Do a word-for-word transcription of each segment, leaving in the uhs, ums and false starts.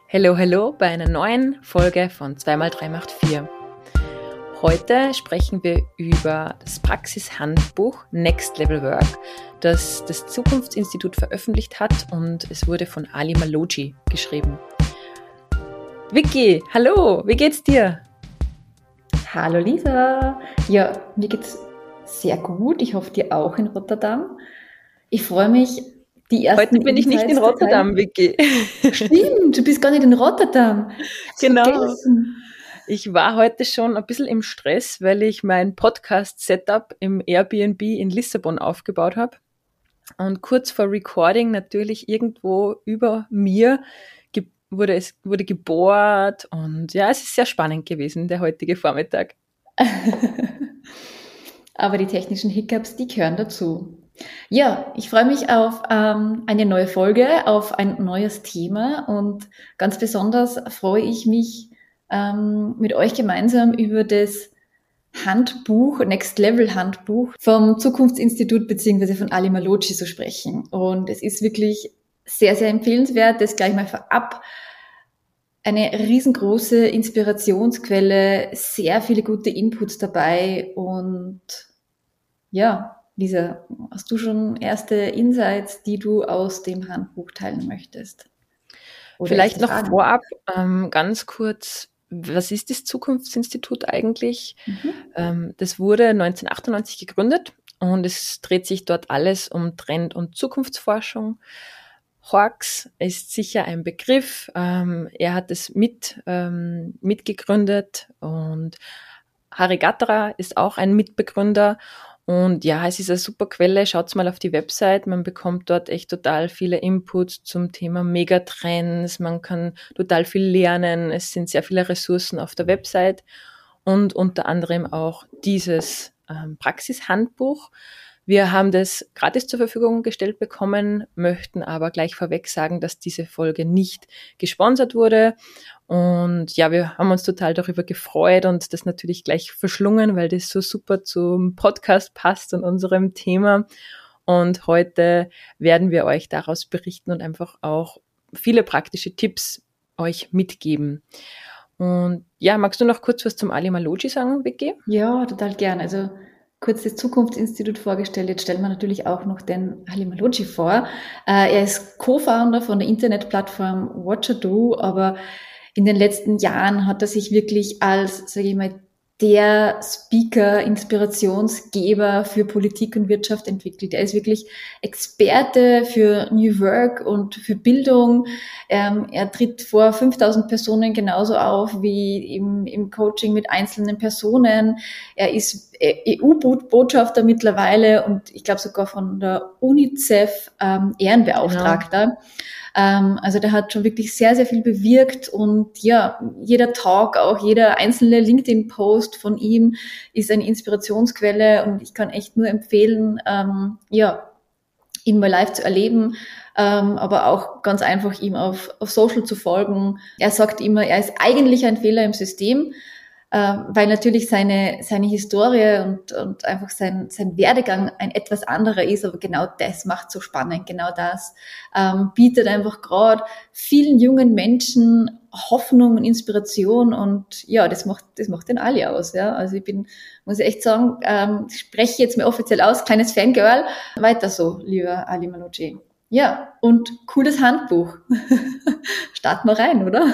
Hello, hello bei einer neuen Folge von zwei mal drei macht vier. Heute sprechen wir über das Praxishandbuch Next Level Work, das das Zukunftsinstitut veröffentlicht hat und es wurde von Ali Maloghi geschrieben. Vicky, hallo, wie geht's dir? Hallo Lisa, ja, mir geht's sehr gut, ich hoffe dir auch in Rotterdam. Ich freue mich, die ersten Heute bin ich nicht in Rotterdam, Vicky. Stimmt, du bist gar nicht in Rotterdam. Genau. Vergessen. Ich war heute schon ein bisschen im Stress, weil ich mein Podcast-Setup im Airbnb in Lissabon aufgebaut habe. Und kurz vor Recording natürlich irgendwo über mir ge- wurde es wurde gebohrt. Und ja, es ist sehr spannend gewesen, der heutige Vormittag. Aber die technischen Hiccups, die gehören dazu. Ja, ich freue mich auf ähm, eine neue Folge, auf ein neues Thema und ganz besonders freue ich mich, ähm, mit euch gemeinsam über das Handbuch, Next Level Handbuch vom Zukunftsinstitut beziehungsweise von Ali Maloghi zu sprechen. Und es ist wirklich sehr, sehr empfehlenswert, das gleich mal vorab. Eine riesengroße Inspirationsquelle, sehr viele gute Inputs dabei und ja, Lisa, hast du schon erste Insights, die du aus dem Handbuch teilen möchtest? Oder vielleicht noch Fragen? vorab ähm, ganz kurz, was ist das Zukunftsinstitut eigentlich? Mhm. Ähm, das wurde neunzehnhundertachtundneunzig gegründet und es dreht sich dort alles um Trend- und Zukunftsforschung. Horx ist sicher ein Begriff. Ähm, er hat es mit, ähm, mitgegründet und Hari Gattra ist auch ein Mitbegründer. Und ja, es ist eine super Quelle. Schaut mal auf die Website. Man bekommt dort echt total viele Inputs zum Thema Megatrends. Man kann total viel lernen. Es sind sehr viele Ressourcen auf der Website und unter anderem auch dieses ähm, Praxishandbuch. Wir haben das gratis zur Verfügung gestellt bekommen, möchten aber gleich vorweg sagen, dass diese Folge nicht gesponsert wurde. Und ja, wir haben uns total darüber gefreut und das natürlich gleich verschlungen, weil das so super zum Podcast passt und unserem Thema. Und heute werden wir euch daraus berichten und einfach auch viele praktische Tipps euch mitgeben. Und ja, magst du noch kurz was zum Ali Maloghi sagen, Vicky? Ja, total gern. Also kurz das Zukunftsinstitut vorgestellt. Jetzt stellen wir natürlich auch noch den Ali Maloghi vor. Äh, er ist Co-Founder von der Internetplattform Watchado, aber in den letzten Jahren hat er sich wirklich als, sage ich mal, der Speaker, Inspirationsgeber für Politik und Wirtschaft entwickelt. Er ist wirklich Experte für New Work und für Bildung. Ähm, er tritt vor fünftausend Personen genauso auf wie im, im Coaching mit einzelnen Personen. Er ist E U-Botschafter mittlerweile und ich glaube sogar von der UNICEF ähm, Ehrenbeauftragter. Genau. Ähm, also der hat schon wirklich sehr, sehr viel bewirkt und ja, jeder Talk, auch jeder einzelne LinkedIn-Post von ihm ist eine Inspirationsquelle und ich kann echt nur empfehlen, ähm, ja, ihn mal live zu erleben, ähm, aber auch ganz einfach ihm auf, auf Social zu folgen. Er sagt immer, er ist eigentlich ein Fehler im System, äh, weil natürlich seine seine Historie und und einfach sein sein Werdegang ein etwas anderer ist, aber genau das macht so spannend, genau das ähm, bietet einfach gerade vielen jungen Menschen Hoffnung und Inspiration und ja, das macht das macht den Ali aus, ja. Also ich bin, muss ich echt sagen, ähm, ich spreche jetzt mal offiziell aus, kleines Fangirl, weiter so, lieber Ali Maloghi. Ja, und cooles Handbuch. Starten wir rein, oder?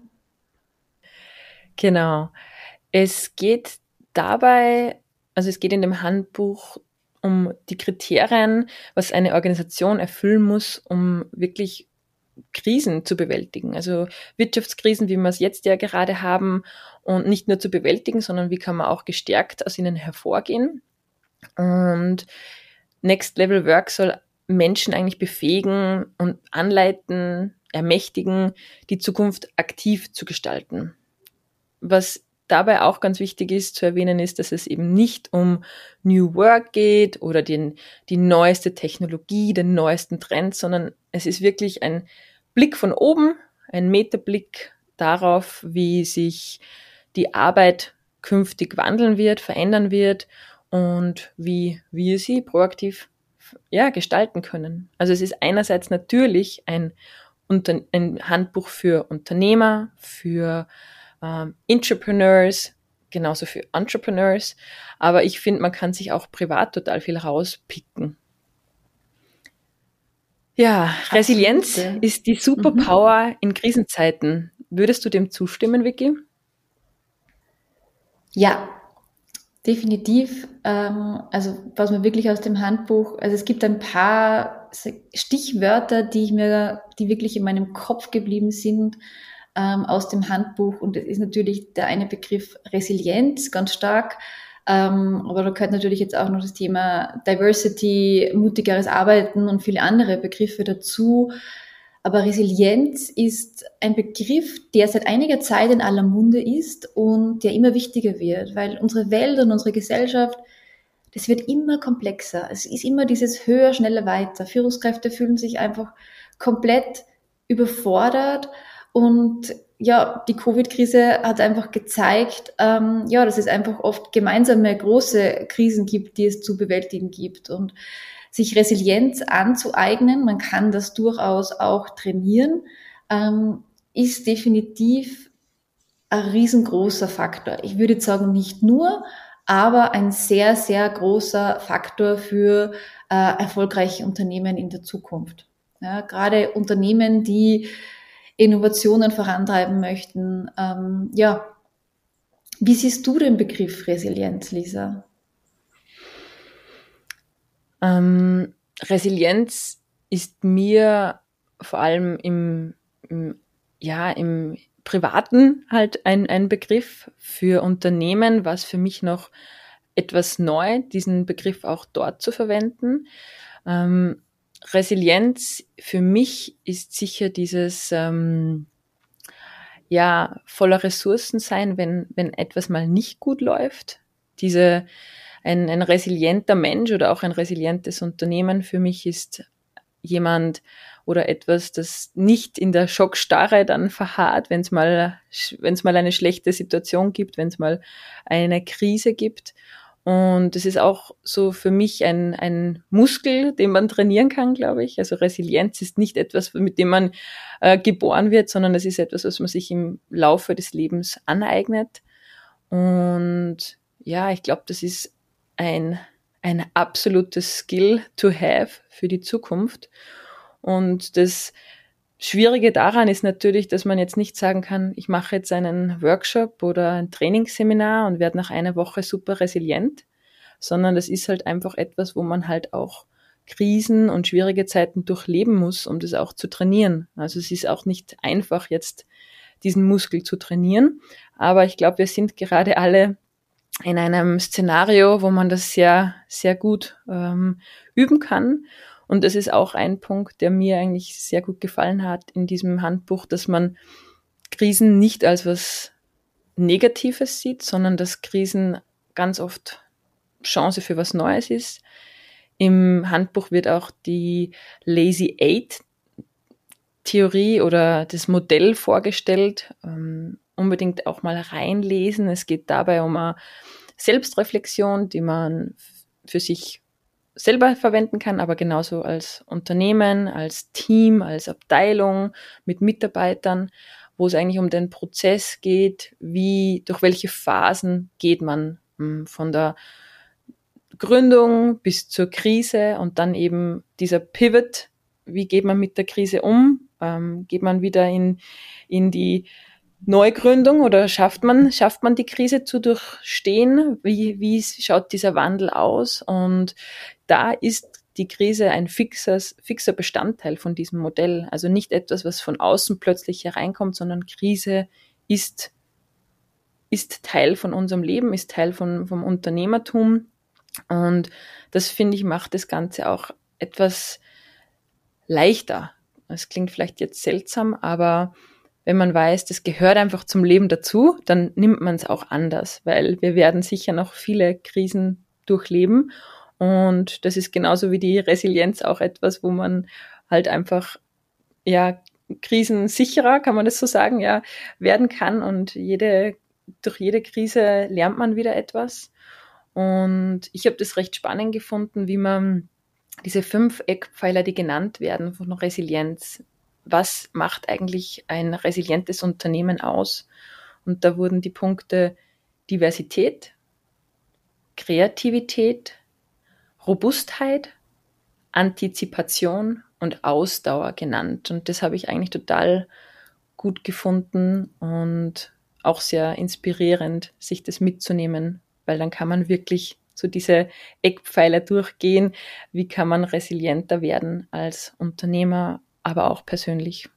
Genau. Es geht dabei, also es geht in dem Handbuch um die Kriterien, was eine Organisation erfüllen muss, um wirklich Krisen zu bewältigen. Also Wirtschaftskrisen, wie wir es jetzt ja gerade haben, und nicht nur zu bewältigen, sondern wie kann man auch gestärkt aus ihnen hervorgehen. Und Next Level Work soll Menschen eigentlich befähigen und anleiten, ermächtigen, die Zukunft aktiv zu gestalten. Was dabei auch ganz wichtig ist zu erwähnen, ist, dass es eben nicht um New Work geht oder den, die neueste Technologie, den neuesten Trend, sondern es ist wirklich ein Blick von oben, ein Metablick darauf, wie sich die Arbeit künftig wandeln wird, verändern wird und wie wir sie proaktiv ja, gestalten können. Also es ist einerseits natürlich ein unter, ein Handbuch für Unternehmer, für ähm, Intrapreneurs, genauso für Entrepreneurs. Aber ich finde, man kann sich auch privat total viel rauspicken. Ja, Resilienz Absolut, ja. ist die Superpower mhm. in Krisenzeiten. Würdest du dem zustimmen, Vicky? Ja, definitiv. Ähm, also was man wirklich aus dem Handbuch, also es gibt ein paar Stichwörter, die ich mir, die wirklich in meinem Kopf geblieben sind ähm, aus dem Handbuch. Und das ist natürlich der eine Begriff Resilienz, ganz stark. Ähm, aber da gehört natürlich jetzt auch noch das Thema Diversity, mutigeres Arbeiten und viele andere Begriffe dazu. Aber Resilienz ist ein Begriff, der seit einiger Zeit in aller Munde ist und der immer wichtiger wird, weil unsere Welt und unsere Gesellschaft, das wird immer komplexer. Es ist immer dieses höher, schneller, weiter. Führungskräfte fühlen sich einfach komplett überfordert und ja, die Covid-Krise hat einfach gezeigt, ähm, ja, dass es einfach oft gemeinsame große Krisen gibt, die es zu bewältigen gibt. Und sich Resilienz anzueignen, man kann das durchaus auch trainieren, ähm, ist definitiv ein riesengroßer Faktor. Ich würde sagen, nicht nur, aber ein sehr, sehr großer Faktor für äh, erfolgreiche Unternehmen in der Zukunft. Ja, gerade Unternehmen, die Innovationen vorantreiben möchten. Ähm, ja, wie siehst du den Begriff Resilienz, Lisa? Ähm, Resilienz ist mir vor allem im, im, ja, im Privaten halt ein, ein Begriff. Für Unternehmen war es für mich noch etwas neu, diesen Begriff auch dort zu verwenden. Ähm, Resilienz für mich ist sicher dieses ähm, ja voller Ressourcen sein, wenn wenn etwas mal nicht gut läuft. Diese ein, ein resilienter Mensch oder auch ein resilientes Unternehmen für mich ist jemand oder etwas, das nicht in der Schockstarre dann verharrt, wenn es mal wenn es mal eine schlechte Situation gibt, wenn es mal eine Krise gibt. Und es ist auch so für mich ein, ein Muskel, den man trainieren kann, glaube ich. Also Resilienz ist nicht etwas, mit dem man äh, geboren wird, sondern es ist etwas, was man sich im Laufe des Lebens aneignet. Und ja, ich glaube, das ist ein, ein absolutes Skill to have für die Zukunft. Und das Schwierige daran ist natürlich, dass man jetzt nicht sagen kann, ich mache jetzt einen Workshop oder ein Trainingsseminar und werde nach einer Woche super resilient, sondern das ist halt einfach etwas, wo man halt auch Krisen und schwierige Zeiten durchleben muss, um das auch zu trainieren. Also es ist auch nicht einfach, jetzt diesen Muskel zu trainieren, aber ich glaube, wir sind gerade alle in einem Szenario, wo man das sehr, sehr gut ähm, üben kann. Und das ist auch ein Punkt, der mir eigentlich sehr gut gefallen hat in diesem Handbuch, dass man Krisen nicht als was Negatives sieht, sondern dass Krisen ganz oft Chance für was Neues ist. Im Handbuch wird auch die Lazy Eight Theorie oder das Modell vorgestellt. Ähm, unbedingt auch mal reinlesen. Es geht dabei um eine Selbstreflexion, die man für sich selber verwenden kann, aber genauso als Unternehmen, als Team, als Abteilung mit Mitarbeitern, wo es eigentlich um den Prozess geht, wie, durch welche Phasen geht man von der Gründung bis zur Krise und dann eben dieser Pivot, wie geht man mit der Krise um, ähm, geht man wieder in, in die Neugründung oder schafft man, schafft man die Krise zu durchstehen? Wie, wie schaut dieser Wandel aus? Und da ist die Krise ein fixes, fixer Bestandteil von diesem Modell. Also nicht etwas, was von außen plötzlich hereinkommt, sondern Krise ist, ist Teil von unserem Leben, ist Teil von, vom Unternehmertum. Und das, finde ich, macht das Ganze auch etwas leichter. Das klingt vielleicht jetzt seltsam, aber wenn man weiß, das gehört einfach zum Leben dazu, dann nimmt man es auch anders, weil wir werden sicher noch viele Krisen durchleben und das ist genauso wie die Resilienz auch etwas, wo man halt einfach, ja, krisensicherer, kann man das so sagen, ja, werden kann und jede, durch jede Krise lernt man wieder etwas und ich habe das recht spannend gefunden, wie man diese fünf Eckpfeiler, die genannt werden von Resilienz, was macht eigentlich ein resilientes Unternehmen aus? Und da wurden die Punkte Diversität, Kreativität, Robustheit, Antizipation und Ausdauer genannt. Und das habe ich eigentlich total gut gefunden und auch sehr inspirierend, sich das mitzunehmen, weil dann kann man wirklich so diese Eckpfeiler durchgehen, wie kann man resilienter werden als Unternehmer, aber auch persönlich.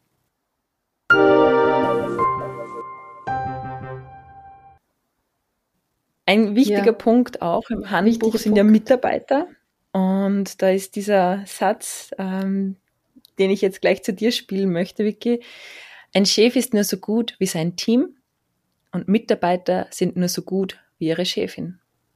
Ein wichtiger ja. Punkt auch im Handbuch Wichtiger sind Punkt. ja Mitarbeiter. Und da ist dieser Satz, ähm, den ich jetzt gleich zu dir spielen möchte, Vicky. Ein Chef ist nur so gut wie sein Team und Mitarbeiter sind nur so gut wie ihre Chefin.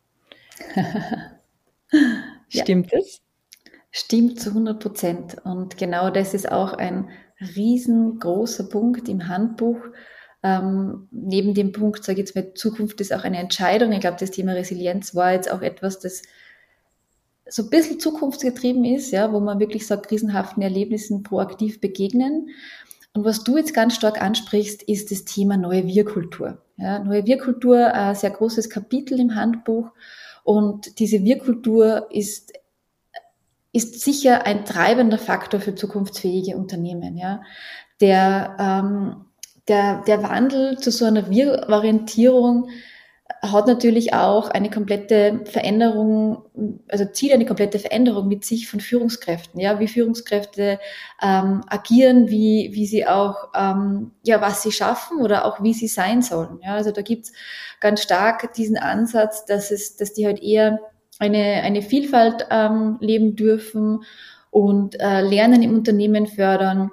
Stimmt ja. das? Stimmt zu hundert Prozent. Und genau das ist auch ein riesengroßer Punkt im Handbuch. Ähm, neben dem Punkt, sage ich jetzt mal, Zukunft ist auch eine Entscheidung. Ich glaube, das Thema Resilienz war jetzt auch etwas, das so ein bisschen zukunftsgetrieben ist, ja, wo man wirklich sagt, krisenhaften Erlebnissen proaktiv begegnen. Und was du jetzt ganz stark ansprichst, ist das Thema neue Wir-Kultur. Ja, neue Wir-Kultur, ein sehr großes Kapitel im Handbuch. Und diese Wir-Kultur ist, ist sicher ein treibender Faktor für zukunftsfähige Unternehmen. Ja, der, ähm, der, der Wandel zu so einer Wir-Orientierung hat natürlich auch eine komplette Veränderung, also zieht eine komplette Veränderung mit sich von Führungskräften, ja, wie Führungskräfte ähm, agieren, wie wie sie auch, ähm, ja, was sie schaffen oder auch wie sie sein sollen, ja, also da gibt's ganz stark diesen Ansatz, dass es, dass die halt eher eine eine Vielfalt ähm, leben dürfen und äh, Lernen im Unternehmen fördern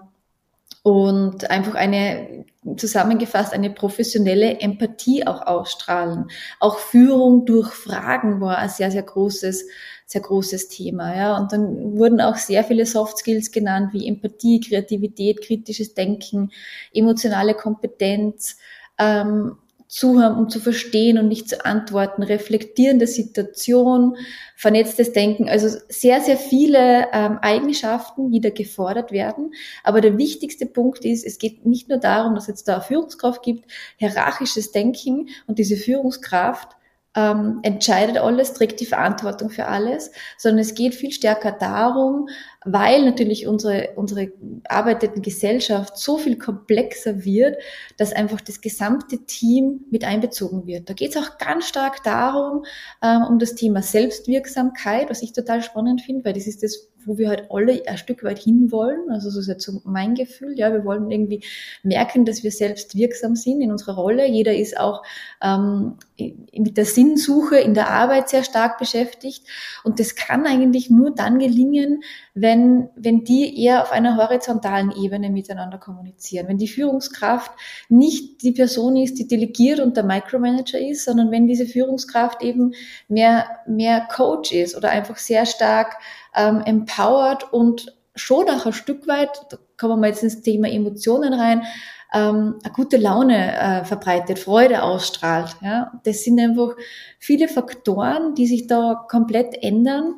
und einfach eine, zusammengefasst, eine professionelle Empathie auch ausstrahlen. Auch Führung durch Fragen war ein sehr, sehr großes, sehr großes Thema, ja. Und dann wurden auch sehr viele Soft Skills genannt, wie Empathie, Kreativität, kritisches Denken, emotionale Kompetenz, ähm, Zuhören, um zu verstehen und nicht zu antworten, reflektierende Situation, vernetztes Denken, also sehr, sehr viele ähm, Eigenschaften, die da gefordert werden. Aber der wichtigste Punkt ist, es geht nicht nur darum, dass es jetzt da eine Führungskraft gibt, hierarchisches Denken und diese Führungskraft ähm, entscheidet alles, trägt die Verantwortung für alles, sondern es geht viel stärker darum, weil natürlich unsere, unsere arbeitende Gesellschaft so viel komplexer wird, dass einfach das gesamte Team mit einbezogen wird. Da geht es auch ganz stark darum, ähm, um das Thema Selbstwirksamkeit, was ich total spannend finde, weil das ist das, wo wir halt alle ein Stück weit hinwollen. Also so ist jetzt so mein Gefühl. Ja, wir wollen irgendwie merken, dass wir selbst wirksam sind in unserer Rolle. Jeder ist auch ähm, mit der Sinnsuche in der Arbeit sehr stark beschäftigt. Und das kann eigentlich nur dann gelingen, wenn, wenn die eher auf einer horizontalen Ebene miteinander kommunizieren. Wenn die Führungskraft nicht die Person ist, die delegiert und der Micromanager ist, sondern wenn diese Führungskraft eben mehr, mehr Coach ist oder einfach sehr stark ähm, empowert und schon auch ein Stück weit, da kommen wir jetzt ins Thema Emotionen rein, ähm, eine gute Laune äh, verbreitet, Freude ausstrahlt. Ja? Das sind einfach viele Faktoren, die sich da komplett ändern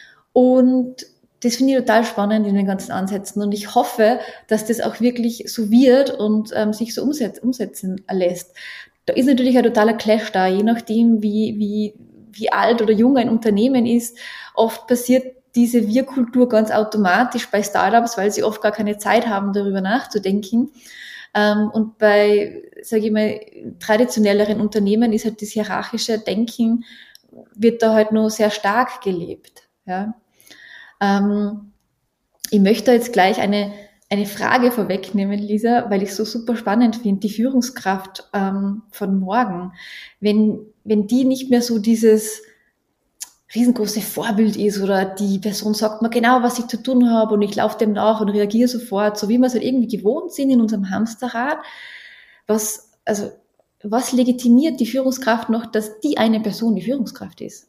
und das finde ich total spannend in den ganzen Ansätzen und ich hoffe, dass das auch wirklich so wird und ähm, sich so umsetz- umsetzen lässt. Da ist natürlich ein totaler Clash da, je nachdem, wie, wie, wie alt oder jung ein Unternehmen ist. Oft passiert diese Wir-Kultur ganz automatisch bei Startups, weil sie oft gar keine Zeit haben, darüber nachzudenken. Ähm, und bei, sage ich mal, traditionelleren Unternehmen ist halt das hierarchische Denken, wird da halt nur sehr stark gelebt. Ja. Ähm, ich möchte jetzt gleich eine, eine Frage vorwegnehmen, Lisa, weil ich es so super spannend finde, die Führungskraft ähm, von morgen. Wenn, wenn die nicht mehr so dieses riesengroße Vorbild ist oder die Person sagt mir genau, was ich zu tun habe und ich laufe dem nach und reagiere sofort, so wie wir es halt irgendwie gewohnt sind in unserem Hamsterrad. Was, also, was legitimiert die Führungskraft noch, dass die eine Person die Führungskraft ist?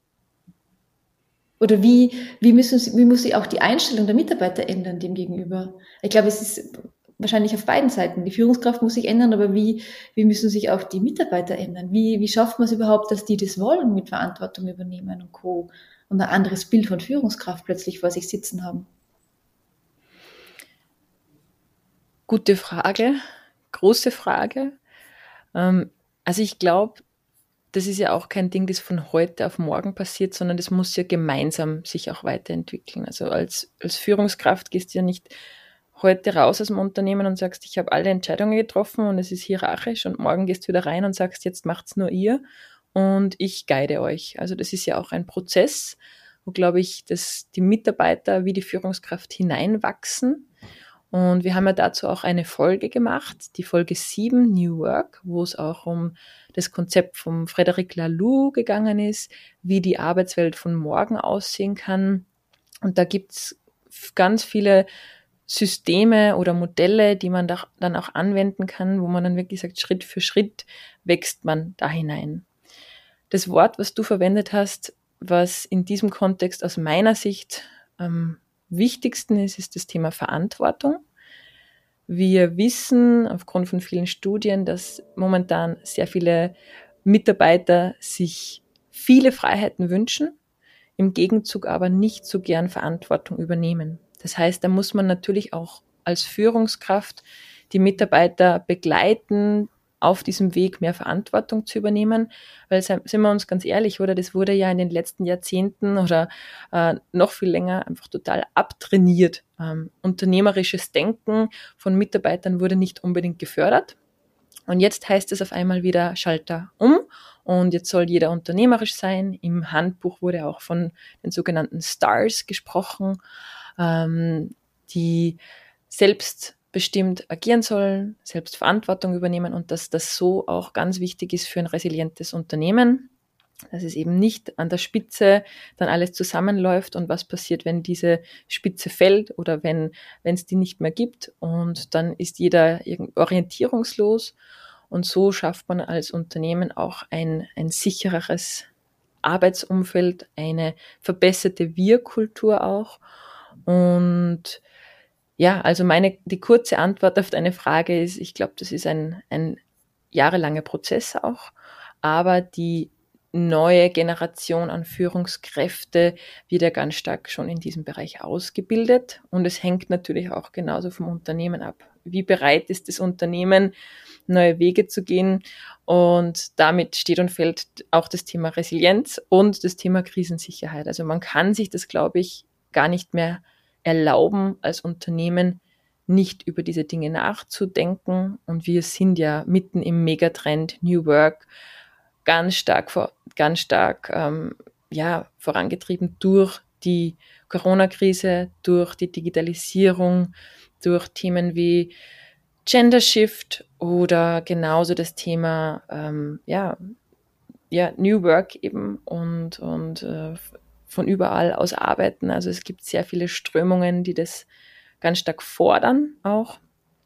Oder wie, wie müssen sie, wie muss sich auch die Einstellung der Mitarbeiter ändern dem gegenüber? Ich glaube, es ist wahrscheinlich auf beiden Seiten. Die Führungskraft muss sich ändern, aber wie, wie müssen sich auch die Mitarbeiter ändern? Wie, wie schafft man es überhaupt, dass die das wollen, mit Verantwortung übernehmen und Co. und ein anderes Bild von Führungskraft plötzlich vor sich sitzen haben? Gute Frage, große Frage. Ähm, also ich glaube, das ist ja auch kein Ding, das von heute auf morgen passiert, sondern das muss ja gemeinsam sich auch weiterentwickeln. Also als, als Führungskraft gehst du ja nicht heute raus aus dem Unternehmen und sagst, ich habe alle Entscheidungen getroffen und es ist hierarchisch, und morgen gehst du wieder rein und sagst, jetzt macht's nur ihr und ich guide euch. Also das ist ja auch ein Prozess, wo, glaube ich, dass die Mitarbeiter wie die Führungskraft hineinwachsen. Und wir haben ja dazu auch eine Folge gemacht, die Folge sieben, New Work, wo es auch um das Konzept von Frederic Laloux gegangen ist, wie die Arbeitswelt von morgen aussehen kann. Und da gibt's ganz viele Systeme oder Modelle, die man da dann auch anwenden kann, wo man dann wirklich sagt, Schritt für Schritt wächst man da hinein. Das Wort, was du verwendet hast, was in diesem Kontext aus meiner Sicht am wichtigsten ist, ist das Thema Verantwortung. Wir wissen aufgrund von vielen Studien, dass momentan sehr viele Mitarbeiter sich viele Freiheiten wünschen, im Gegenzug aber nicht so gern Verantwortung übernehmen. Das heißt, da muss man natürlich auch als Führungskraft die Mitarbeiter begleiten, auf diesem Weg mehr Verantwortung zu übernehmen, weil, sind wir uns ganz ehrlich, oder, das wurde ja in den letzten Jahrzehnten oder äh, noch viel länger einfach total abtrainiert. Ähm, unternehmerisches Denken von Mitarbeitern wurde nicht unbedingt gefördert. Und jetzt heißt es auf einmal wieder Schalter um und jetzt soll jeder unternehmerisch sein. Im Handbuch wurde auch von den sogenannten Stars gesprochen, ähm, die selbst bestimmt agieren sollen, selbst Verantwortung übernehmen und dass das so auch ganz wichtig ist für ein resilientes Unternehmen, dass es eben nicht an der Spitze dann alles zusammenläuft und was passiert, wenn diese Spitze fällt oder wenn wenn es die nicht mehr gibt, und dann ist jeder orientierungslos, und so schafft man als Unternehmen auch ein, ein sichereres Arbeitsumfeld, eine verbesserte Wir-Kultur auch. Und ja, also meine, die kurze Antwort auf deine Frage ist, ich glaube, das ist ein, ein jahrelanger Prozess auch, aber die neue Generation an Führungskräfte wird ja ganz stark schon in diesem Bereich ausgebildet, und es hängt natürlich auch genauso vom Unternehmen ab. Wie bereit ist das Unternehmen, neue Wege zu gehen, und damit steht und fällt auch das Thema Resilienz und das Thema Krisensicherheit. Also man kann sich das, glaube ich, gar nicht mehr erlauben, als Unternehmen nicht über diese Dinge nachzudenken. Und wir sind ja mitten im Megatrend New Work, ganz stark, ganz stark ähm, ja, vorangetrieben durch die Corona-Krise, durch die Digitalisierung, durch Themen wie Gender Shift oder genauso das Thema ähm, ja, ja, New Work eben und, und äh, von überall aus arbeiten. Also es gibt sehr viele Strömungen, die das ganz stark fordern auch.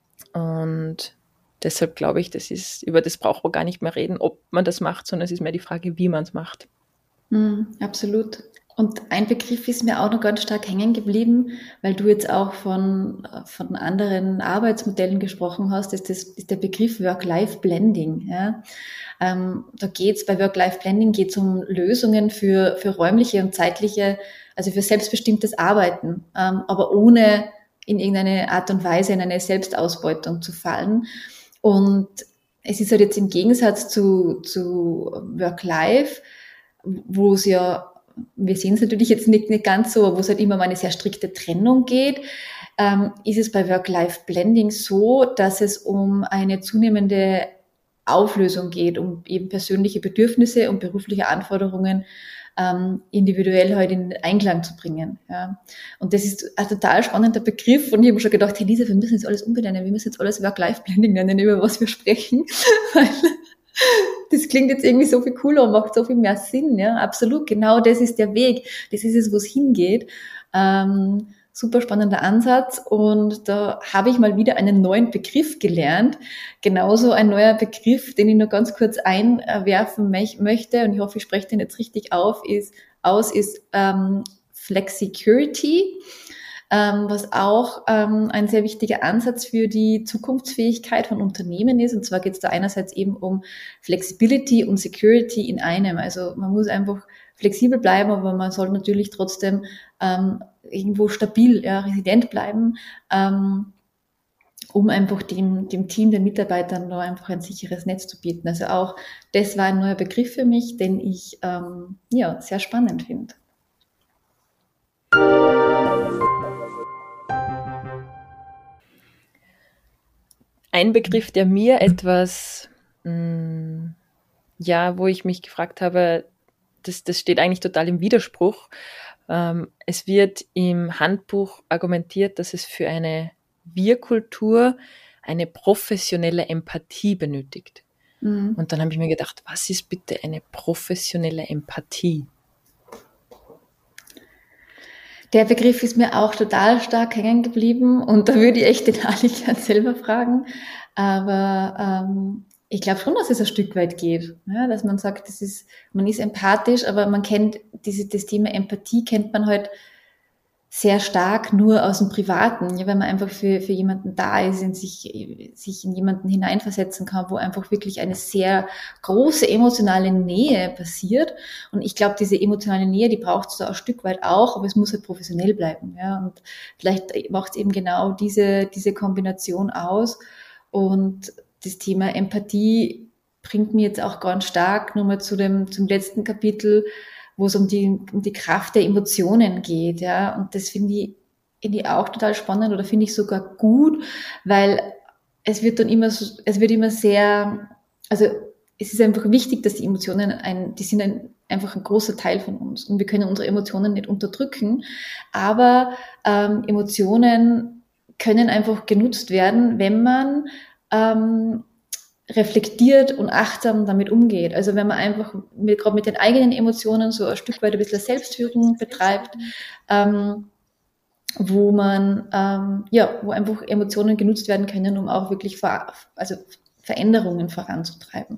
Und deshalb glaube ich, das ist, über das braucht man gar nicht mehr reden, ob man das macht, sondern es ist mehr die Frage, wie man es macht. Mm, absolut. Und ein Begriff ist mir auch noch ganz stark hängen geblieben, weil du jetzt auch von, von anderen Arbeitsmodellen gesprochen hast, ist, das, ist der Begriff Work-Life-Blending. Ja? Ähm, da geht's bei Work-Life-Blending geht's um Lösungen für, für räumliche und zeitliche, also für selbstbestimmtes Arbeiten, ähm, aber ohne in irgendeine Art und Weise in eine Selbstausbeutung zu fallen. Und es ist halt jetzt im Gegensatz zu, zu Work-Life, wo es ja, wir sehen es natürlich jetzt nicht, nicht ganz so, wo es halt immer um eine sehr strikte Trennung geht, ähm, ist es bei Work-Life-Blending so, dass es um eine zunehmende Auflösung geht, um eben persönliche Bedürfnisse und berufliche Anforderungen ähm, individuell halt in Einklang zu bringen. Ja. Und das ist ein total spannender Begriff, und ich habe schon gedacht, hey Lisa, wir müssen jetzt alles umbenennen, wir müssen jetzt alles Work-Life-Blending nennen, über was wir sprechen, weil das klingt jetzt irgendwie so viel cooler und macht so viel mehr Sinn. Ja, absolut, genau das ist der Weg, das ist es, wo es hingeht. Ähm, super spannender Ansatz, und da habe ich mal wieder einen neuen Begriff gelernt. Genauso ein neuer Begriff, den ich nur ganz kurz einwerfen mech- möchte, und ich hoffe, ich spreche den jetzt richtig auf, ist, aus, ist ähm, Flexicurity, ähm, was auch ähm, ein sehr wichtiger Ansatz für die Zukunftsfähigkeit von Unternehmen ist. Und zwar geht es da einerseits eben um Flexibility und Security in einem. Also man muss einfach flexibel bleiben, aber man soll natürlich trotzdem ähm, irgendwo stabil, ja, resident bleiben. Ähm, um einfach dem, dem Team, den Mitarbeitern da einfach ein sicheres Netz zu bieten. Also auch das war ein neuer Begriff für mich, den ich ähm, ja, sehr spannend finde. Ein Begriff, der mir etwas, mh, ja, wo ich mich gefragt habe, das, das steht eigentlich total im Widerspruch. Ähm, es wird im Handbuch argumentiert, dass es für eine Wir-Kultur eine professionelle Empathie benötigt. Mhm. Und dann habe ich mir gedacht, was ist bitte eine professionelle Empathie? Der Begriff ist mir auch total stark hängen geblieben und da würde ich echt den Ali gern selber fragen. Aber ähm, ich glaube schon, dass es ein Stück weit geht, ja, dass man sagt, das ist, man ist empathisch, aber man kennt diese, das Thema Empathie kennt man halt sehr stark nur aus dem Privaten, ja, wenn man einfach für, für jemanden da ist, in sich, sich in jemanden hineinversetzen kann, wo einfach wirklich eine sehr große emotionale Nähe passiert. Und ich glaube, diese emotionale Nähe, die braucht es da ein Stück weit auch, aber es muss halt professionell bleiben, ja. Und vielleicht macht es eben genau diese, diese Kombination aus. Und das Thema Empathie bringt mir jetzt auch ganz stark nochmal zu dem, zum letzten Kapitel, wo es um die, um die Kraft der Emotionen geht, ja. Und das finde ich, finde ich auch total spannend oder finde ich sogar gut, weil es wird dann immer so, es wird immer sehr, also es ist einfach wichtig, dass die Emotionen ein, die sind ein, einfach ein großer Teil von uns und wir können unsere Emotionen nicht unterdrücken, aber ähm, Emotionen können einfach genutzt werden, wenn man ähm, reflektiert und achtsam damit umgeht. Also wenn man einfach mit, gerade mit den eigenen Emotionen so ein Stück weit ein bisschen Selbstführung betreibt, ähm, wo man, ähm, ja, wo einfach Emotionen genutzt werden können, um auch wirklich ver, also Veränderungen voranzutreiben.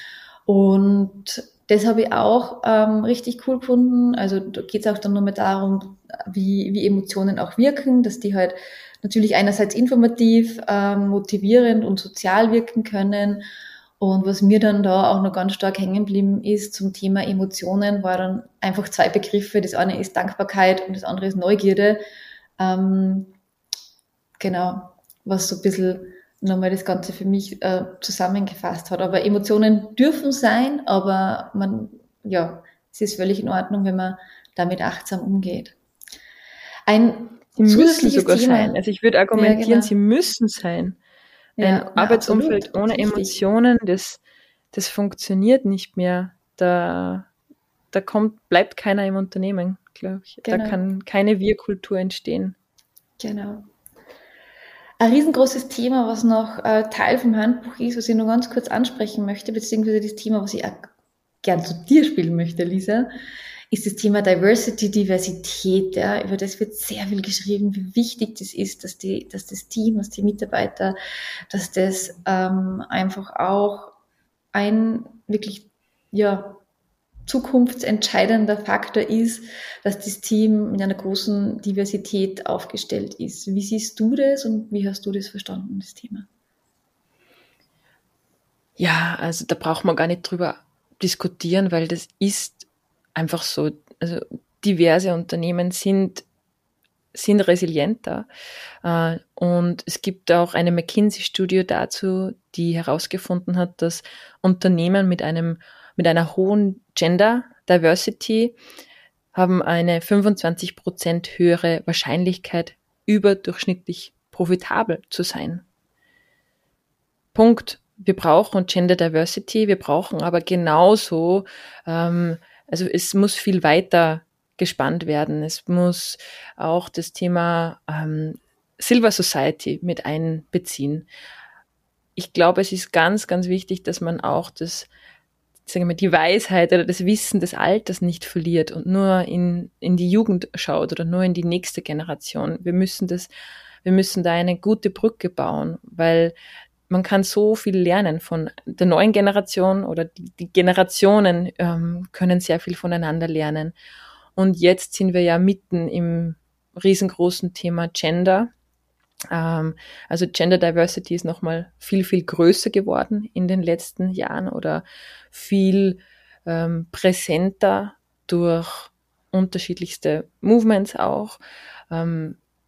Und das habe ich auch ähm, richtig cool gefunden. Also da geht es auch dann nochmal darum, wie, wie Emotionen auch wirken, dass die halt natürlich einerseits informativ, ähm, motivierend und sozial wirken können. Und was mir dann da auch noch ganz stark hängen geblieben ist zum Thema Emotionen, war dann einfach zwei Begriffe. Das eine ist Dankbarkeit und das andere ist Neugierde. Ähm, genau, was so ein bisschen nochmal das Ganze für mich äh, zusammengefasst hat. Aber Emotionen dürfen sein, aber man, ja, es ist völlig in Ordnung, wenn man damit achtsam umgeht. Ein Sie müssen sogar Thema. sein. Also ich würde argumentieren, ja, genau. Sie müssen sein. Ein ja, Arbeitsumfeld absolut. Ohne Emotionen, das, das funktioniert nicht mehr. Da, da kommt, bleibt keiner im Unternehmen, glaube ich. Genau. Da kann keine Wir-Kultur entstehen. Genau. Ein riesengroßes Thema, was noch äh, Teil vom Handbuch ist, was ich nur ganz kurz ansprechen möchte, beziehungsweise das Thema, was ich auch gern zu dir spielen möchte, Lisa, ist das Thema Diversity, Diversität. Ja. Über das wird sehr viel geschrieben, wie wichtig das ist, dass die, dass das Team, dass die Mitarbeiter, dass das ähm, einfach auch ein wirklich ja zukunftsentscheidender Faktor ist, dass das Team mit einer großen Diversität aufgestellt ist. Wie siehst du das und wie hast du das verstanden, das Thema? Ja, also da braucht man gar nicht drüber diskutieren, weil das ist einfach so. Also diverse Unternehmen sind, sind resilienter. Und es gibt auch eine McKinsey-Studie dazu, die herausgefunden hat, dass Unternehmen mit einem mit einer hohen Gender Diversity haben eine fünfundzwanzig Prozent höhere Wahrscheinlichkeit, überdurchschnittlich profitabel zu sein. Punkt. Wir brauchen Gender Diversity, wir brauchen aber genauso, ähm, also es muss viel weiter gespannt werden. Es muss auch das Thema ähm, Silver Society mit einbeziehen. Ich glaube, es ist ganz, ganz wichtig, dass man auch das sagen wir, die Weisheit oder das Wissen des Alters nicht verliert und nur in, in die Jugend schaut oder nur in die nächste Generation. Wir müssen das, wir müssen da eine gute Brücke bauen, weil man kann so viel lernen von der neuen Generation oder die, die Generationen ähm, können sehr viel voneinander lernen. Und jetzt sind wir ja mitten im riesengroßen Thema Gender. Ähm, also Gender Diversity ist nochmal viel, viel größer geworden in den letzten Jahren oder viel ähm, präsenter durch unterschiedlichste Movements auch. Ähm,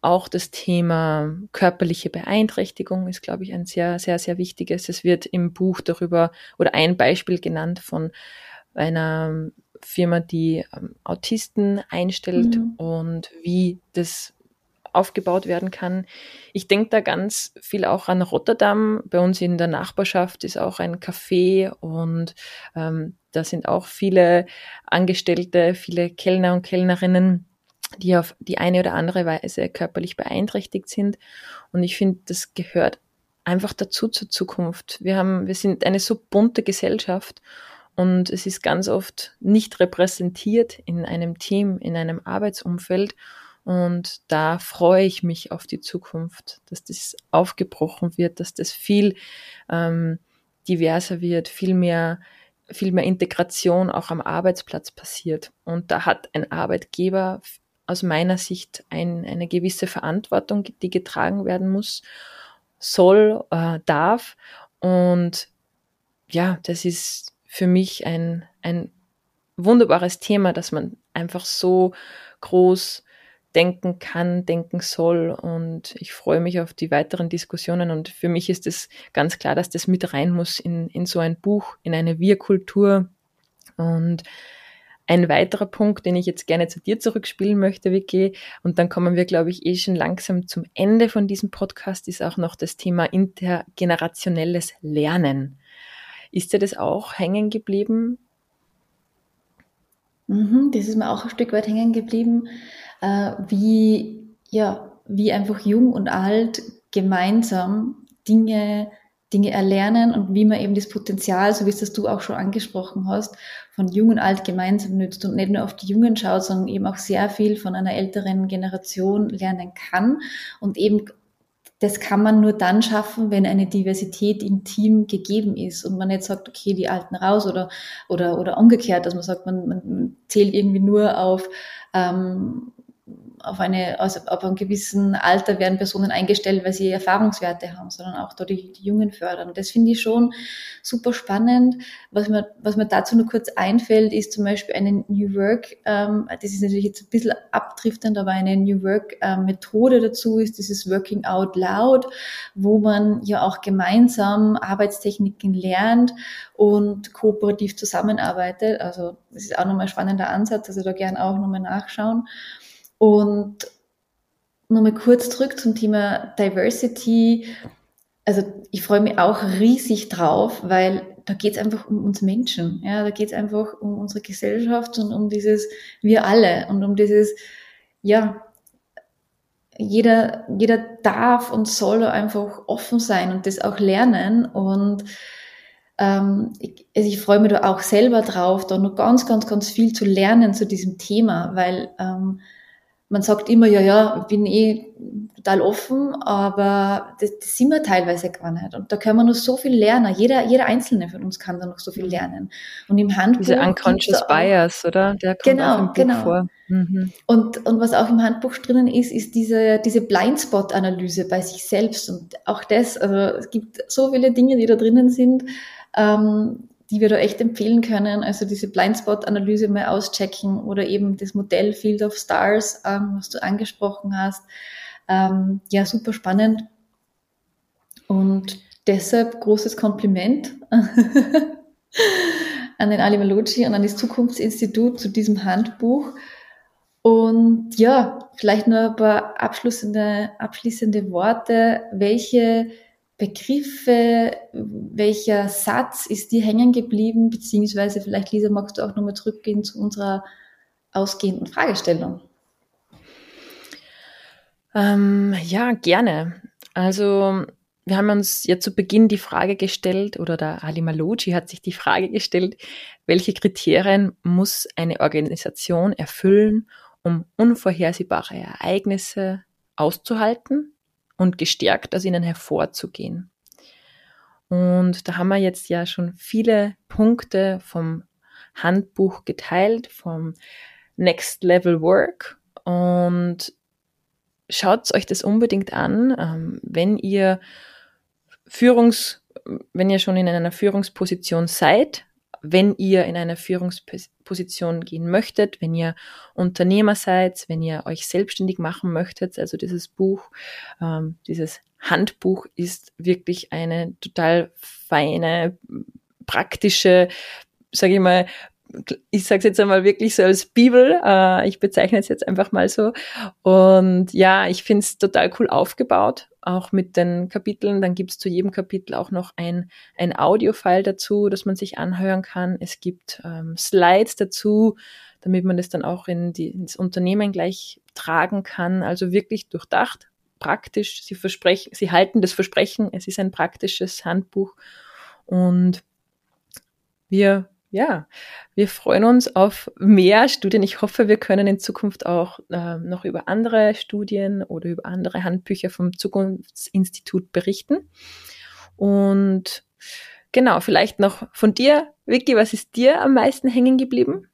auch das Thema körperliche Beeinträchtigung ist, glaube ich, ein sehr, sehr, sehr wichtiges. Es wird im Buch darüber oder ein Beispiel genannt von einer Firma, die ähm, Autisten einstellt Mhm. und wie das aufgebaut werden kann. Ich denke da ganz viel auch an Rotterdam. Bei uns in der Nachbarschaft ist auch ein Café und ähm, da sind auch viele Angestellte, viele Kellner und Kellnerinnen, die auf die eine oder andere Weise körperlich beeinträchtigt sind. Und ich finde, das gehört einfach dazu zur Zukunft. Wir haben, wir sind eine so bunte Gesellschaft und es ist ganz oft nicht repräsentiert in einem Team, in einem Arbeitsumfeld. Und da freue ich mich auf die Zukunft, dass das aufgebrochen wird, dass das viel ähm, diverser wird, viel mehr, viel mehr Integration auch am Arbeitsplatz passiert. Und da hat ein Arbeitgeber aus meiner Sicht ein, eine gewisse Verantwortung, die getragen werden muss, soll, äh, darf. Und ja, das ist für mich ein, ein wunderbares Thema, dass man einfach so groß denken kann, denken soll, und ich freue mich auf die weiteren Diskussionen, und für mich ist es ganz klar, dass das mit rein muss in, in so ein Buch, in eine Wir-Kultur. Und ein weiterer Punkt, den ich jetzt gerne zu dir zurückspielen möchte, Vicky, und dann kommen wir, glaube ich, eh schon langsam zum Ende von diesem Podcast, ist auch noch das Thema intergenerationelles Lernen. Ist dir das auch hängen geblieben? Mhm, das ist mir auch ein Stück weit hängen geblieben, äh, wie, ja, wie einfach jung und alt gemeinsam Dinge, Dinge erlernen und wie man eben das Potenzial, so wie es das du auch schon angesprochen hast, von jung und alt gemeinsam nützt und nicht nur auf die Jungen schaut, sondern eben auch sehr viel von einer älteren Generation lernen kann. Und eben das kann man nur dann schaffen, wenn eine Diversität im Team gegeben ist und man nicht sagt, okay, die Alten raus oder, oder, oder umgekehrt, dass man sagt, man, man zählt irgendwie nur auf, ähm, auf eine, also auf einem gewissen Alter werden Personen eingestellt, weil sie Erfahrungswerte haben, sondern auch da die, die Jungen fördern. Und das finde ich schon super spannend. Was mir, was mir dazu nur kurz einfällt, ist zum Beispiel eine New Work, ähm, das ist natürlich jetzt ein bisschen abdriftend, aber eine New Work ähm, Methode dazu ist dieses Working Out Loud, wo man ja auch gemeinsam Arbeitstechniken lernt und kooperativ zusammenarbeitet. Also das ist auch nochmal ein spannender Ansatz, also da gern auch nochmal nachschauen. Und nochmal kurz zurück zum Thema Diversity. Also ich freue mich auch riesig drauf, weil da geht es einfach um uns Menschen. Ja, da geht es einfach um unsere Gesellschaft und um dieses wir alle und um dieses, ja, jeder, jeder darf und soll einfach offen sein und das auch lernen. Und ähm, ich, also ich freue mich da auch selber drauf, da noch ganz, ganz, ganz viel zu lernen zu diesem Thema, weil ähm, man sagt immer, ja, ja, ich bin eh total offen, aber das, das sind wir teilweise gar nicht. Und da können wir noch so viel lernen. Jeder, jeder Einzelne von uns kann da noch so viel lernen. Und im Handbuch Diese Unconscious auch, Bias, oder? Der kommt genau, auch im Buch genau. vor. Mhm. Und, und was auch im Handbuch drinnen ist, ist diese, diese Blindspot-Analyse bei sich selbst. Und auch das, also es gibt so viele Dinge, die da drinnen sind, ähm, die wir da echt empfehlen können. Also diese Blindspot-Analyse mal auschecken oder eben das Modell Field of Stars, ähm, was du angesprochen hast. Ähm, ja, super spannend. Und deshalb großes Kompliment an den Ali Malogyi und an das Zukunftsinstitut zu diesem Handbuch. Und ja, vielleicht nur ein paar abschließende, abschließende Worte. Welche Begriffe, welcher Satz ist dir hängen geblieben? Beziehungsweise vielleicht, Lisa, magst du auch nochmal zurückgehen zu unserer ausgehenden Fragestellung? Ähm, ja, gerne. Also wir haben uns ja zu Beginn die Frage gestellt, oder der Ali Malogyi hat sich die Frage gestellt, welche Kriterien muss eine Organisation erfüllen, um unvorhersehbare Ereignisse auszuhalten und gestärkt aus ihnen hervorzugehen. Und da haben wir jetzt ja schon viele Punkte vom Handbuch geteilt, vom Next Level Work, und schaut euch das unbedingt an, ähm, wenn ihr Führungs, wenn ihr schon in einer Führungsposition seid, wenn ihr in eine Führungsposition gehen möchtet, wenn ihr Unternehmer seid, wenn ihr euch selbstständig machen möchtet, also dieses Buch, ähm, dieses Handbuch ist wirklich eine total feine, praktische, sage ich mal, ich sage es jetzt einmal wirklich so als Bibel, äh, ich bezeichne es jetzt einfach mal so. Und ja, ich finde es total cool aufgebaut, auch mit den Kapiteln. Dann gibt es zu jedem Kapitel auch noch ein, ein Audio-File dazu, das man sich anhören kann. Es gibt ähm, Slides dazu, damit man das dann auch in die, ins Unternehmen gleich tragen kann. Also wirklich durchdacht, praktisch. Sie versprechen, sie halten das Versprechen, es ist ein praktisches Handbuch. Und wir Ja, wir freuen uns auf mehr Studien. Ich hoffe, wir können in Zukunft auch äh, noch über andere Studien oder über andere Handbücher vom Zukunftsinstitut berichten. Und genau, vielleicht noch von dir, Vicky, was ist dir am meisten hängen geblieben?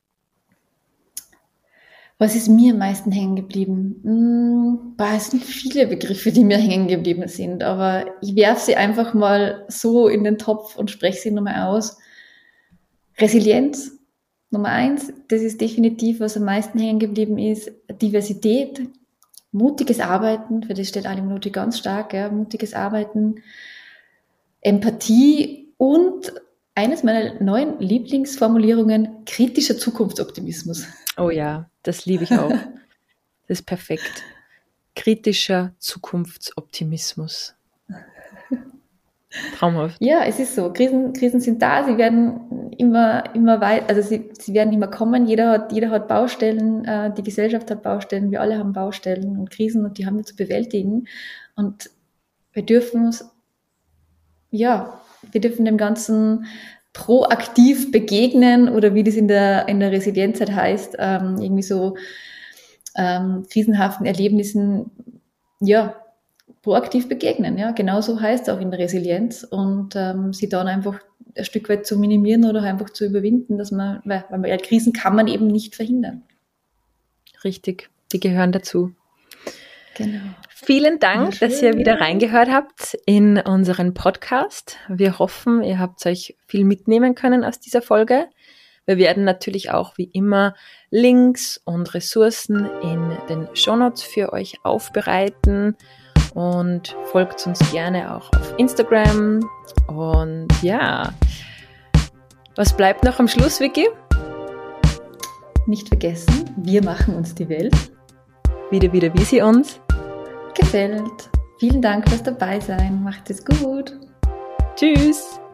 Was ist mir am meisten hängen geblieben? Hm, boah, es sind viele Begriffe, die mir hängen geblieben sind, aber ich werfe sie einfach mal so in den Topf und spreche sie nochmal aus. Resilienz, Nummer eins, das ist definitiv, was am meisten hängen geblieben ist. Diversität, mutiges Arbeiten, für das steht Ali Malhotra ganz stark, ja, mutiges Arbeiten, Empathie und eines meiner neuen Lieblingsformulierungen, kritischer Zukunftsoptimismus. Oh ja, das liebe ich auch. Das ist perfekt. Kritischer Zukunftsoptimismus. Traumhaft. Ja, es ist so. Krisen, Krisen sind da, sie werden immer, immer weit, also sie, sie werden immer kommen. Jeder hat, jeder hat Baustellen, äh, die Gesellschaft hat Baustellen, wir alle haben Baustellen und Krisen und die haben wir zu bewältigen. Und wir dürfen uns, ja, wir dürfen dem Ganzen proaktiv begegnen oder wie das in der, in der Resilienzzeit heißt, ähm, irgendwie so, ähm, krisenhaften Erlebnissen, ja, proaktiv begegnen, ja, genauso heißt es auch in der Resilienz und ähm, sie dann einfach ein Stück weit zu minimieren oder einfach zu überwinden, dass man, weil, weil ja, Krisen kann man eben nicht verhindern. Richtig, die gehören dazu. Genau. Vielen Dank, ja, dass ihr wieder reingehört habt in unseren Podcast. Wir hoffen, ihr habt euch viel mitnehmen können aus dieser Folge. Wir werden natürlich auch wie immer Links und Ressourcen in den Shownotes für euch aufbereiten. Und folgt uns gerne auch auf Instagram. Und ja, was bleibt noch am Schluss, Vicky? Nicht vergessen, wir machen uns die Welt. Wieder, wieder, wie sie uns gefällt. Vielen Dank fürs Dabeisein. Macht es gut. Tschüss.